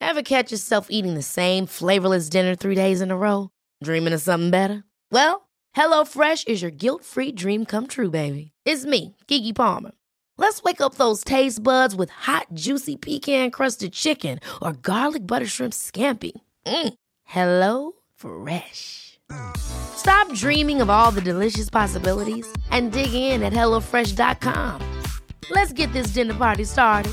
Ever catch yourself eating the same flavorless dinner 3 days in a row? Dreaming of something better? Well, HelloFresh is your guilt-free dream come true, baby. It's me, Keke Palmer. Let's wake up those taste buds with hot, juicy pecan-crusted chicken or garlic butter shrimp scampi. Hello Fresh. Stop dreaming of all the delicious possibilities and dig in at HelloFresh.com. Let's get this dinner party started.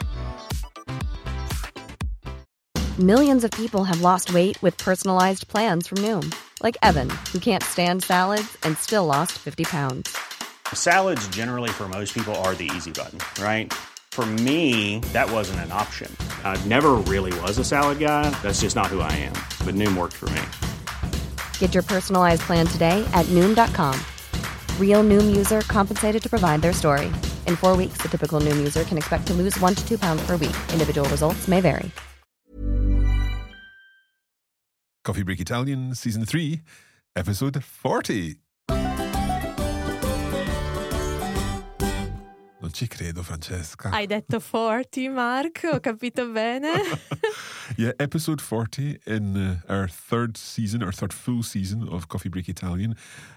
Millions of people have lost weight with personalized plans from Noom. Like Evan, who can't stand salads and still lost 50 pounds. Salads generally for most people are the easy button, right? For me, that wasn't an option. I never really was a salad guy. That's just not who I am. But Noom worked for me. Get your personalized plan today at Noom.com. Real Noom user compensated to provide their story. In 4 weeks, the typical Noom user can expect to lose 1 to 2 pounds per week. Individual results may vary. Coffee Break Italian, Season 3, Episode 40. Non ci credo, Francesca. Hai detto 40, Mark, ho capito bene. Yeah, Episode 40 in our third full season of Coffee Break Italian.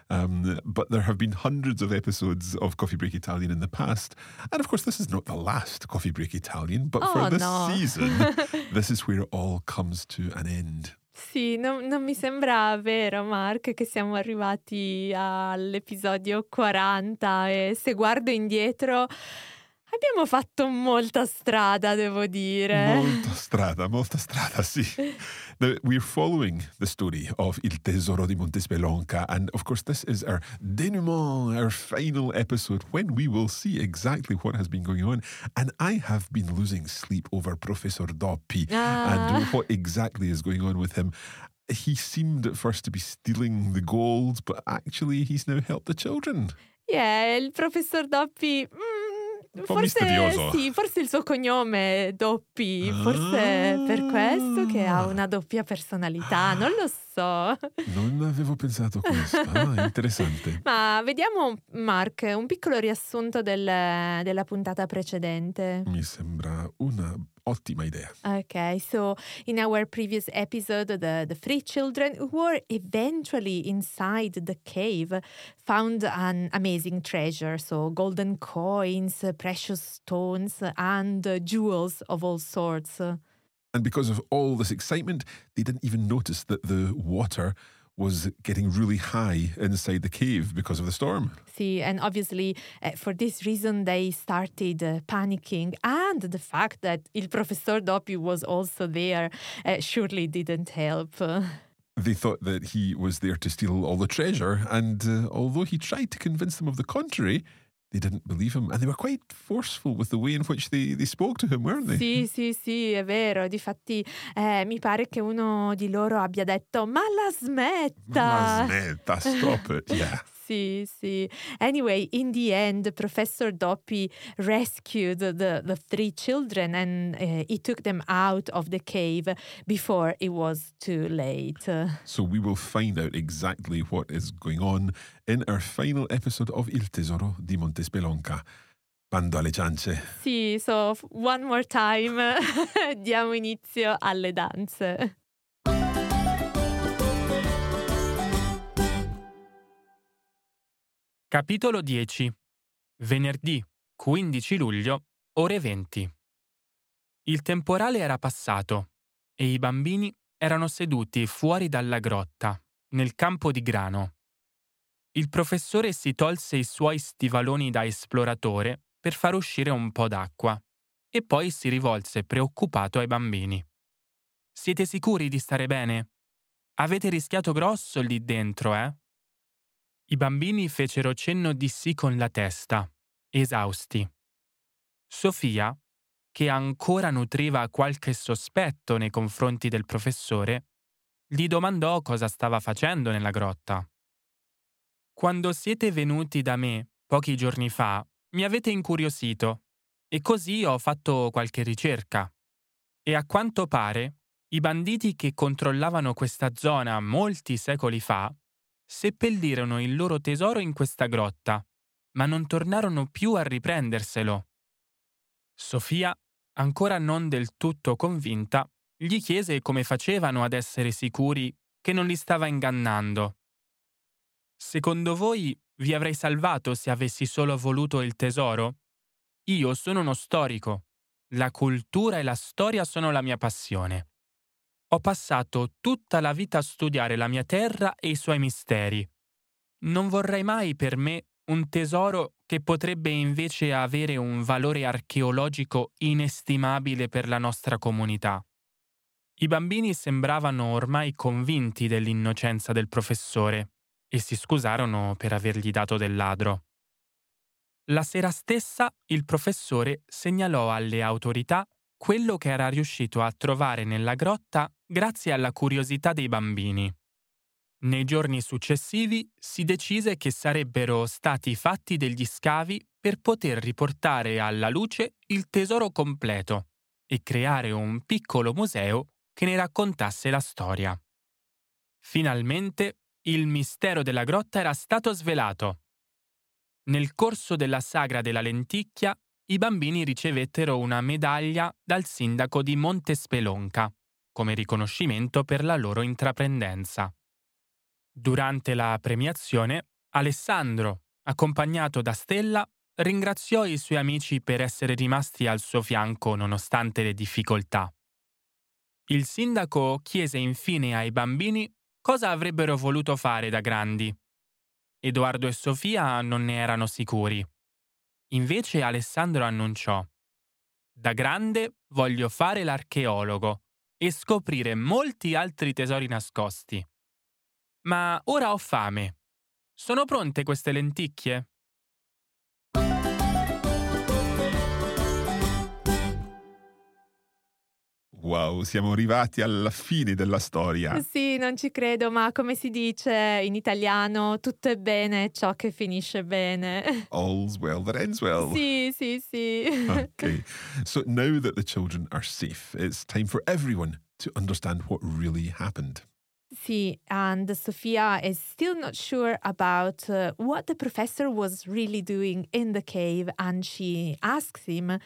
But there have been hundreds of episodes of Coffee Break Italian in the past. And of course, this is not the last Coffee Break Italian, but for this season, this is where it all comes to an end. Sì, non mi sembra vero, Mark, che siamo arrivati all'episodio 40 e se guardo indietro abbiamo fatto molta strada, devo dire. Molta strada, sì. Now, we're following the story of Il Tesoro di Montespelonca, and of course this is our denouement, our final episode, when we will see exactly what has been going on. And I have been losing sleep over Professor Doppi and what exactly is going on with him. He seemed at first to be stealing the gold, but actually he's now helped the children. Yeah, il professor Doppi... Un po' misterioso. Sì, forse il suo cognome è Doppi, forse per questo che ha una doppia personalità, non lo so. Non avevo pensato a questo, interessante. Ma vediamo, Mark, un piccolo riassunto della puntata precedente. Mi sembra una ottima idea. Okay, so in our previous episode, the three children who were eventually inside the cave found an amazing treasure, so golden coins, precious stones, and jewels of all sorts. And because of all this excitement, they didn't even notice that the water was getting really high inside the cave because of the storm. See, and obviously for this reason they started panicking, and the fact that Il Professor Doppi was also there surely didn't help. They thought that he was there to steal all the treasure, and although he tried to convince them of the contrary, they didn't believe him, and they were quite forceful with the way in which they spoke to him, weren't they? Sì, è vero. Difatti mi pare che uno di loro abbia detto ma la smetta! Stop it, yeah. Sì. Anyway, in the end, Professor Doppi rescued the three children and he took them out of the cave before it was too late. So we will find out exactly what is going on in our final episode of Il Tesoro di Montespelonca. Bando alle ciance. Sì, so one more time diamo inizio alle danze. Capitolo 10. Venerdì 15 luglio, ore 20. Il temporale era passato e i bambini erano seduti fuori dalla grotta, nel campo di grano. Il professore si tolse i suoi stivaloni da esploratore per far uscire un po' d'acqua e poi si rivolse preoccupato ai bambini. Siete sicuri di stare bene? Avete rischiato grosso lì dentro, eh? I bambini fecero cenno di sì con la testa, esausti. Sofia, che ancora nutriva qualche sospetto nei confronti del professore, gli domandò cosa stava facendo nella grotta. Quando siete venuti da me pochi giorni fa, mi avete incuriosito e così ho fatto qualche ricerca. E a quanto pare, i banditi che controllavano questa zona molti secoli fa seppellirono il loro tesoro in questa grotta, ma non tornarono più a riprenderselo. Sofia, ancora non del tutto convinta, gli chiese come facevano ad essere sicuri che non li stava ingannando. «Secondo voi vi avrei salvato se avessi solo voluto il tesoro? Io sono uno storico. La cultura e la storia sono la mia passione. Ho passato tutta la vita a studiare la mia terra e i suoi misteri. Non vorrei mai per me un tesoro che potrebbe invece avere un valore archeologico inestimabile per la nostra comunità». I bambini sembravano ormai convinti dell'innocenza del professore e si scusarono per avergli dato del ladro. La sera stessa il professore segnalò alle autorità quello che era riuscito a trovare nella grotta grazie alla curiosità dei bambini. Nei giorni successivi si decise che sarebbero stati fatti degli scavi per poter riportare alla luce il tesoro completo e creare un piccolo museo che ne raccontasse la storia. Finalmente il mistero della grotta era stato svelato. Nel corso della sagra della lenticchia, i bambini ricevettero una medaglia dal sindaco di Montespelonca, come riconoscimento per la loro intraprendenza. Durante la premiazione, Alessandro, accompagnato da Stella, ringraziò i suoi amici per essere rimasti al suo fianco nonostante le difficoltà. Il sindaco chiese infine ai bambini cosa avrebbero voluto fare da grandi. Edoardo e Sofia non ne erano sicuri. Invece Alessandro annunciò: «Da grande voglio fare l'archeologo e scoprire molti altri tesori nascosti. Ma ora ho fame. Sono pronte queste lenticchie?» Wow, siamo arrivati alla fine della storia. Sì, non ci credo, ma come si dice in italiano, tutto è bene ciò che finisce bene. All's well that ends well. Sì, sì, sì. Okay, so now that the children are safe, it's time for everyone to understand what really happened. Sì, and Sofia is still not sure about what the professor was really doing in the cave, and she asks him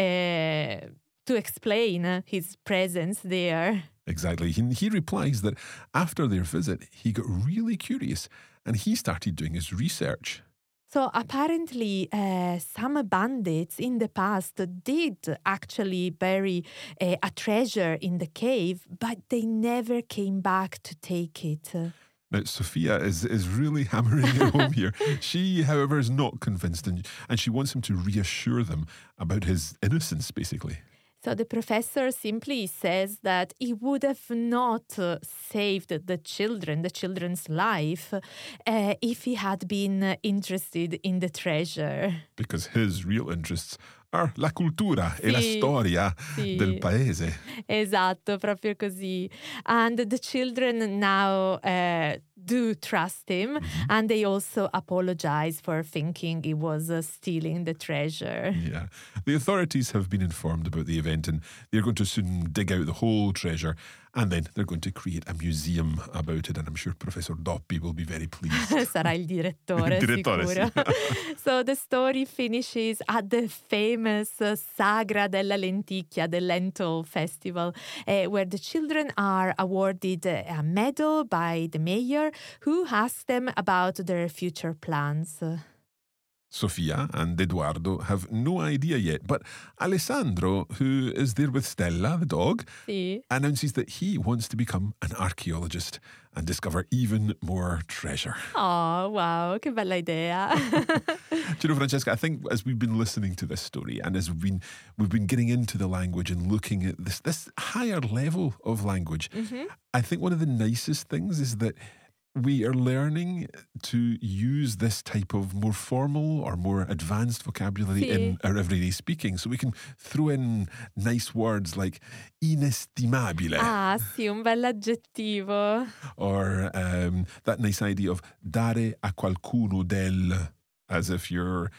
to explain his presence there. Exactly. He replies that after their visit, he got really curious and he started doing his research. So apparently, some bandits in the past did actually bury a treasure in the cave, but they never came back to take it. Now, Sophia is really hammering it home here. She, however, is not convinced and she wants him to reassure them about his innocence, basically. So the professor simply says that he would have not saved the children's life, if he had been interested in the treasure. Because his real interests are la cultura e la storia del paese. Esatto, proprio così. And the children now do trust him, and they also apologize for thinking he was stealing the treasure. Yeah. The authorities have been informed about the event and they're going to soon dig out the whole treasure and then they're going to create a museum about it and I'm sure Professor Doppi will be very pleased. Sarà il direttore, sicuro. Sì. So the story finishes at the famous Sagra della Lenticchia, the Lentil Festival, where the children are awarded a medal by the mayor who asks them about their future plans. Sofia and Eduardo have no idea yet, but Alessandro, who is there with Stella, the dog, announces that he wants to become an archaeologist and discover even more treasure. Oh, wow, che bella idea. Do you know, Francesca, I think as we've been listening to this story and as we've been getting into the language and looking at this higher level of language, I think one of the nicest things is that we are learning to use this type of more formal or more advanced vocabulary in our everyday speaking. So we can throw in nice words like inestimabile. Ah, sì, un bell'aggettivo. Or that nice idea of dare a qualcuno del, as if you're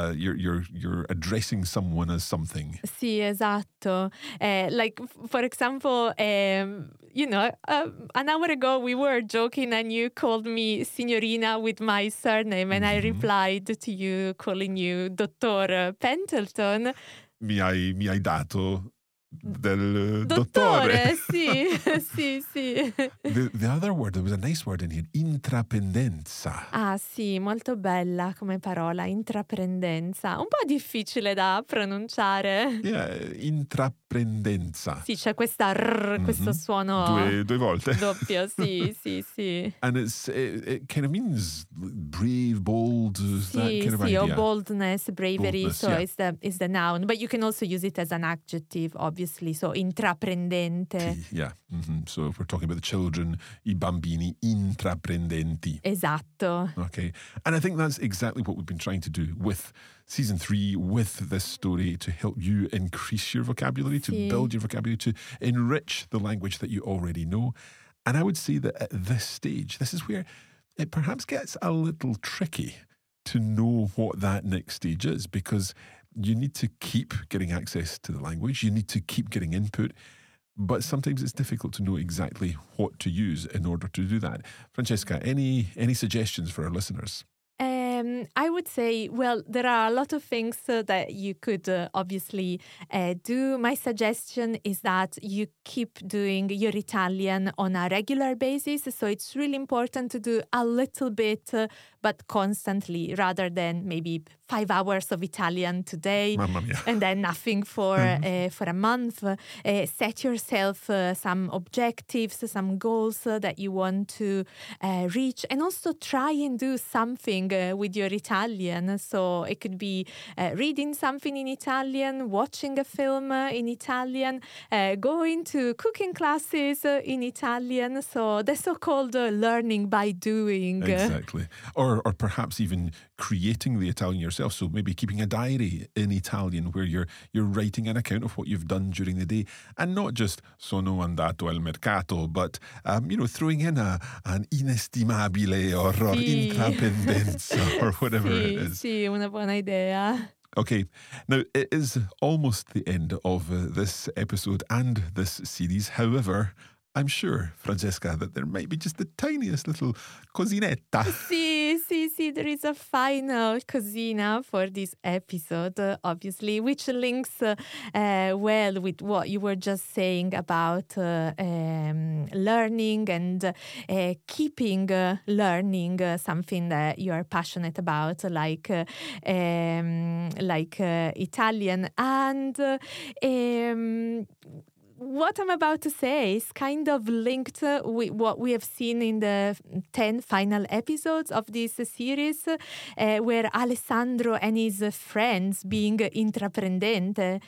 addressing someone as something. Sì, esatto. Like, for example, an hour ago we were joking and you called me signorina with my surname and I replied to you calling you Dottor Pendleton. Mi hai dato del Dottore, sì, sì, sì. The other word, there was a nice word in here, intrapendenza. Ah sì, molto bella come parola, intraprendenza. Un po' difficile da pronunciare. Yeah, intraprendenza. Sì, c'è questa R, questo suono Due volte. doppio, sì, sì, sì. And it kind of means brave, bold, that Sì, kind of sì, idea. or boldness, bravery, Boldness, so yeah. it's the noun. But you can also use it as an adjective, obviously, so intraprendente. Yeah. So if we're talking about the children, I bambini intraprendenti. Esatto. Okay. And I think that's exactly what we've been trying to do with season 3, with this story, to help you increase your vocabulary, to Sì. build your vocabulary, to enrich the language that you already know. And I would say that at this stage, this is where it perhaps gets a little tricky to know what that next stage is, because you need to keep getting access to the language, you need to keep getting input, but sometimes it's difficult to know exactly what to use in order to do that. Francesca, any suggestions for our listeners? I would say, well, there are a lot of things that you could obviously do. My suggestion is that you keep doing your Italian on a regular basis. So it's really important to do a little bit, but constantly, rather than maybe 5 hours of Italian today Mamma mia. and then nothing for a month. Set yourself some objectives, some goals that you want to reach, and also try and do something with your Italian. So it could be reading something in Italian, watching a film in Italian, going to cooking classes in Italian. So the so-called learning by doing. Exactly. Or perhaps even creating the Italian yourself. So maybe keeping a diary in Italian where you're writing an account of what you've done during the day, and not just sono andato al mercato, but throwing in an inestimabile or Sì. intrapendenza or whatever it is. Sì, una buona idea. Okay, now it is almost the end of this episode and this series. However, I'm sure, Francesca, that there might be just the tiniest little cosinetta. Sì, there is a final cosina for this episode, obviously, which links well with what you were just saying about learning and keeping learning something that you are passionate about, like Italian. And what I'm about to say is kind of linked with what we have seen in the 10 final episodes of this series, where Alessandro and his friends, being intraprendenti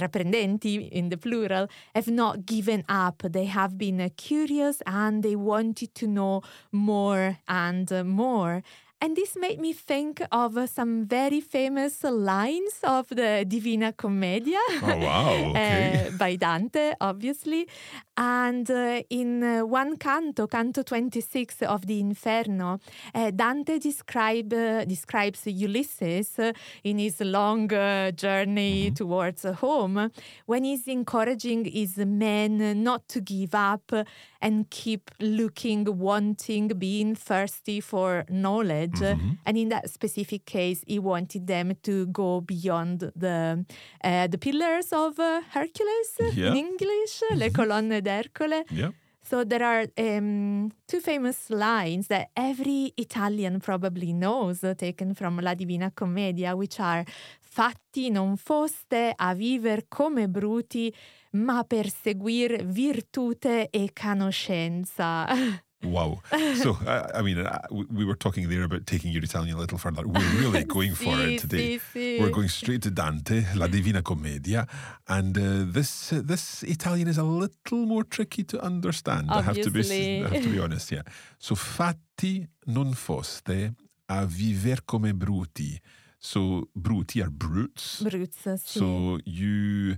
in the plural, have not given up. They have been curious and they wanted to know more and more. And this made me think of some very famous lines of the Divina Commedia. Oh, wow. Okay. By Dante, obviously. And in one canto, Canto 26 of the Inferno, Dante describes Ulysses in his long journey towards home, when he's encouraging his men not to give up and keep looking, wanting, being thirsty for knowledge. And in that specific case, he wanted them to go beyond the pillars of Hercules in English, le colonne d'Ercole. Yeah. So there are 2 famous lines that every Italian probably knows, taken from La Divina Commedia, which are: fatti non foste a viver come bruti, ma per seguir virtute e conoscenza. Wow. So, we were talking there about taking your Italian a little further. We're really going for it today. Sì. We're going straight to Dante, La Divina Commedia. And this Italian is a little more tricky to understand. Obviously. I have to be honest, yeah. So, fatti non foste a viver come bruti. So, bruti are brutes. Brutes, sì. So, you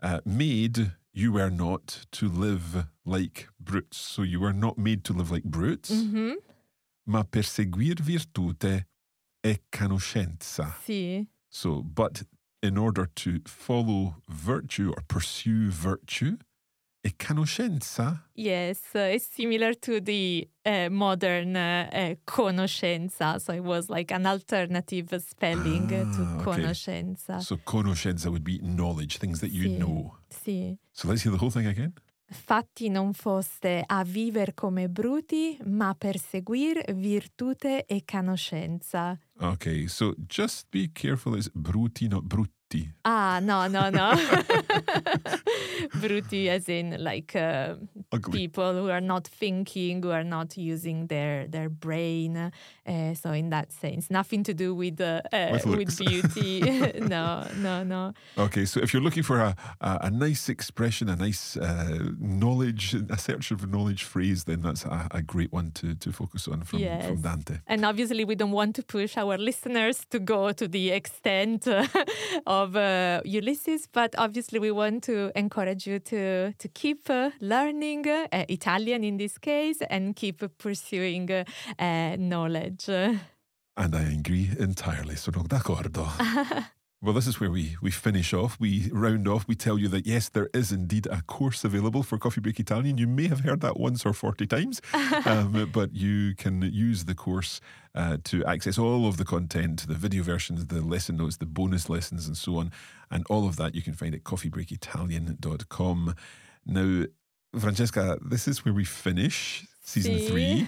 you were not to live like brutes. So you were not made to live like brutes, ma per seguir virtute e conoscenza. Sì. So, but in order to follow virtue or pursue virtue, E conoscenza? Yes, it's similar to the modern conoscenza. So it was like an alternative spelling to conoscenza. So conoscenza would be knowledge, things that you know. Sì. So let's hear the whole thing again. Fatti non foste a viver come bruti, ma per seguir virtute e conoscenza. Okay, so just be careful. It's bruti, not brutti. Ah, no. Bruti as in like people who are not thinking, who are not using their brain. So in that sense, nothing to do with beauty. No. Okay, so if you're looking for a nice expression, a nice knowledge, a search of knowledge phrase, then that's a great one to focus on from Dante. And obviously we don't want to push our listeners to go to the extent of Ulysses, but obviously we want to encourage you to keep learning Italian in this case and keep pursuing knowledge. And I agree entirely, sono d'accordo. Well, this is where we finish off. We round off. We tell you that, yes, there is indeed a course available for Coffee Break Italian. You may have heard that once or 40 times, but you can use the course to access all of the content, the video versions, the lesson notes, the bonus lessons, and so on. And all of that you can find at coffeebreakitalian.com. Now, Francesca, this is where we finish season 3.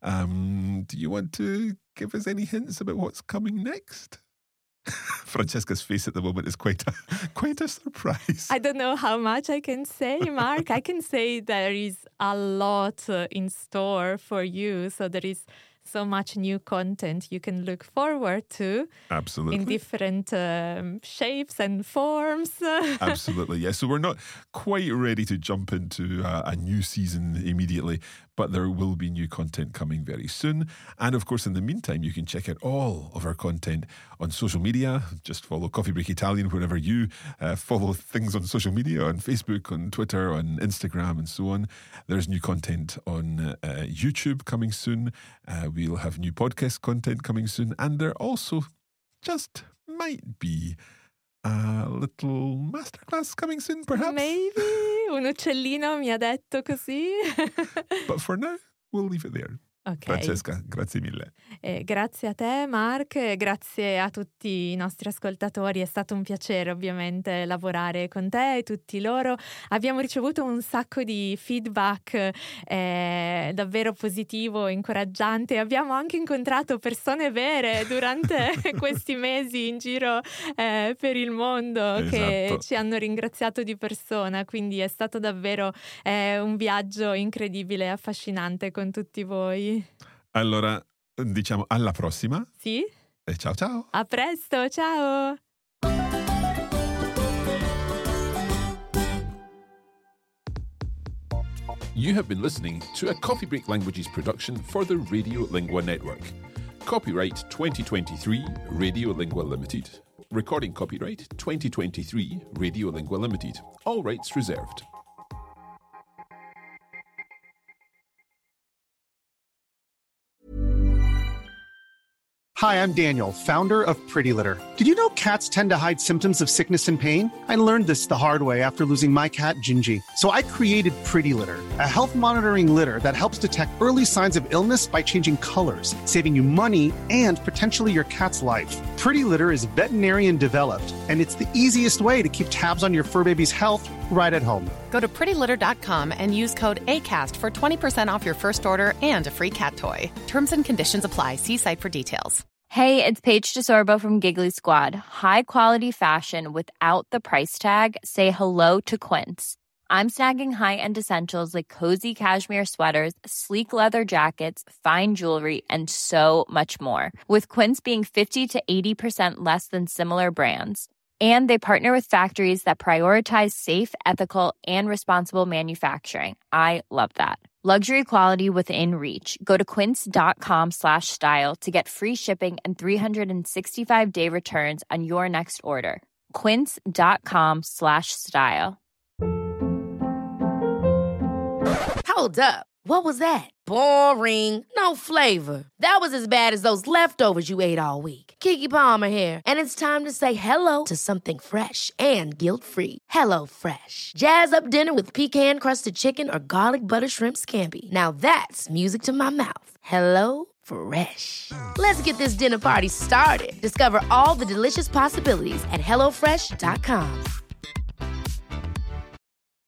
Do you want to give us any hints about what's coming next? Francesca's face at the moment is quite a surprise. I don't know how much I can say, Mark. I can say there is a lot in store for you. So there is so much new content you can look forward to. Absolutely. In different shapes and forms. Absolutely, yes. So we're not quite ready to jump into a new season immediately, but there will be new content coming very soon. And of course, in the meantime, you can check out all of our content on social media. Just follow Coffee Break Italian wherever you follow things on social media, on Facebook, on Twitter, on Instagram, and so on. There's new content on YouTube coming soon. We'll have new podcast content coming soon. And there also just might be a little masterclass coming soon, perhaps. Maybe. Un uccellino mi ha detto così. But for now, we'll leave it there. Okay. Francesca, grazie mille. Grazie a te, Mark, grazie a tutti i nostri ascoltatori. È stato un piacere ovviamente lavorare con te e tutti loro. Abbiamo ricevuto un sacco di feedback davvero positivo, incoraggiante. Abbiamo anche incontrato persone vere durante questi mesi in giro per il mondo, che ci hanno ringraziato di persona, quindi è stato davvero un viaggio incredibile e affascinante con tutti voi. Allora, diciamo alla prossima. Sì. E ciao ciao. A presto, ciao. You have been listening to a Coffee Break Languages production for the Radio Lingua Network. Copyright 2023 Radio Lingua Limited. Recording copyright 2023 Radio Lingua Limited. All rights reserved. Hi, I'm Daniel, founder of Pretty Litter. Did you know cats tend to hide symptoms of sickness and pain? I learned this the hard way after losing my cat, Gingy. So I created Pretty Litter, a health monitoring litter that helps detect early signs of illness by changing colors, saving you money and potentially your cat's life. Pretty Litter is veterinarian developed, and it's the easiest way to keep tabs on your fur baby's health right at home. Go to prettylitter.com and use code ACAST for 20% off your first order and a free cat toy. Terms and conditions apply. See site for details. Hey, it's Paige DeSorbo from Giggly Squad. High quality fashion without the price tag. Say hello to Quince. I'm snagging high-end essentials like cozy cashmere sweaters, sleek leather jackets, fine jewelry, and so much more. With Quince being 50 to 80% less than similar brands. And they partner with factories that prioritize safe, ethical, and responsible manufacturing. I love that. Luxury quality within reach. Go to quince.com/style to get free shipping and 365-day returns on your next order. Quince.com/style. Hold up. What was that? Boring. No flavor. That was as bad as those leftovers you ate all week. Keke Palmer here, and it's time to say hello to something fresh and guilt-free. Hello Fresh. Jazz up dinner with pecan-crusted chicken or garlic butter shrimp scampi. Now that's music to my mouth. Hello Fresh. Let's get this dinner party started. Discover all the delicious possibilities at hellofresh.com.